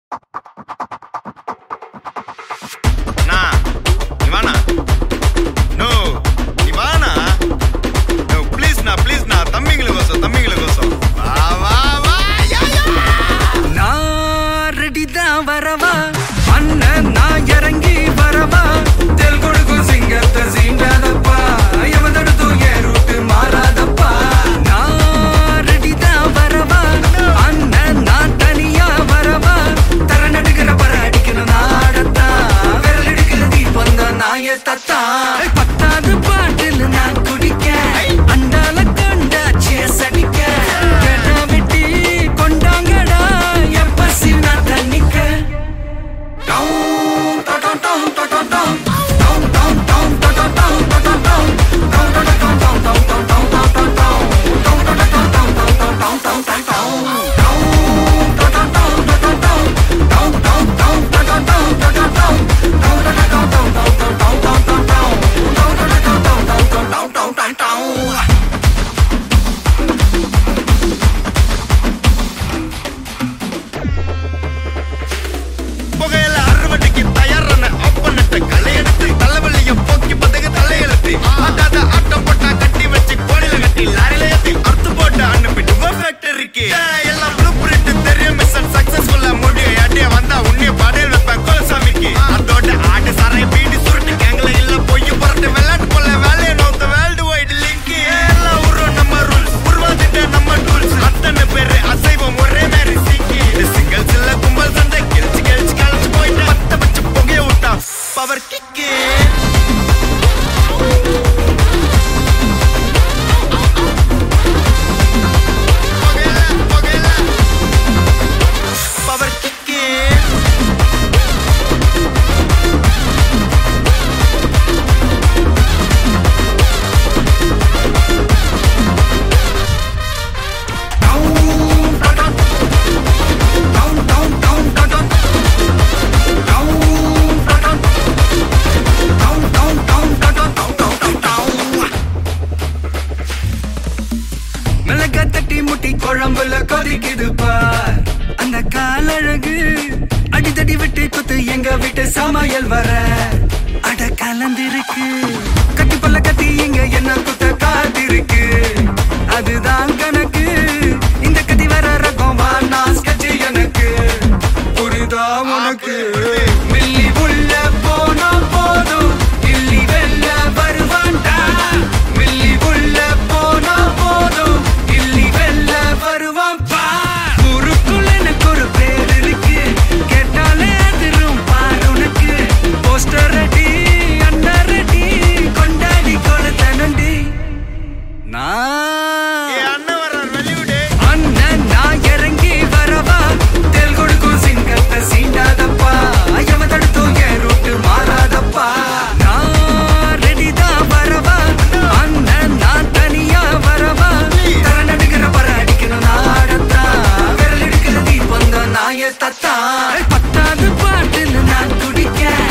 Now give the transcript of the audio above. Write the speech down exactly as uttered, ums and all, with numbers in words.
வரவா அண்ணன் நான் இறங்கி வரவா தெல் கொடுக்கும் சிங்கத்தை சீண்டாதப்பா எவதடுத்து என் ரூட்டு மாறாதப்பா நான் ரெடிதான் வரவா அண்ணன் நான் தனியா வரவா தர நடுக்கிற பர அடிக்கணும் நாடத்தா விரல் எடுக்கிற தீபம் தான் நாய தத்தா பத்தாவது பாட்டில் நான் குடிக்க அண்டால கண்டா சேஸ் அடிக்க கெடா வெட்டி கொண்டாங்கடா என் பசி நான் தண்ணிக்க தட்டி முட்டி குழம்புல கொதிக்குது பார் அந்த காலழகு அடித்தடி விட்டு குத்து எங்க வீட்டு சமையல் வர அட கலந்திருக்கு கட்டி பல்ல கத்தி இங்க என்ன குத்த காத்திருக்கு அதுதான் கணக்கு இந்த கத்தி வர ரகம் வானா ஸ்கெட்ச் எனக்கு புரிதா உனக்கு மில்லி உள்ள போனா போதும் இல்லி வெல்ல வருவான்டா மில்லி உள்ள போனா போதும் வருவான் பார் ஊருக்குள்ள எனக்கு ஒரு பேர் இருக்கு கேட்டாலே அதிரும் பார் உனக்கு போஸ்டர் ரெடி அண்டர் ரெடி கொண்டாடி கொளுத்த நண்டி அண்ணன் நான் இறங்கி வரவா தெல் கொடுக்கும் சிங்கத்தை சீண்டாதப்பா எவன் தடுத்தும் என் ரூட்டு மாறாதப்பா நான் ரெடிதான் வரவா அண்ணன் நான் தனியா வரவா தர நடுக்கிற பர நாடத்தா விரல் எடுக்கிற தீபம் தான் நாய தத்தா பத்தாவது பாட்டில் நான் குடிக்க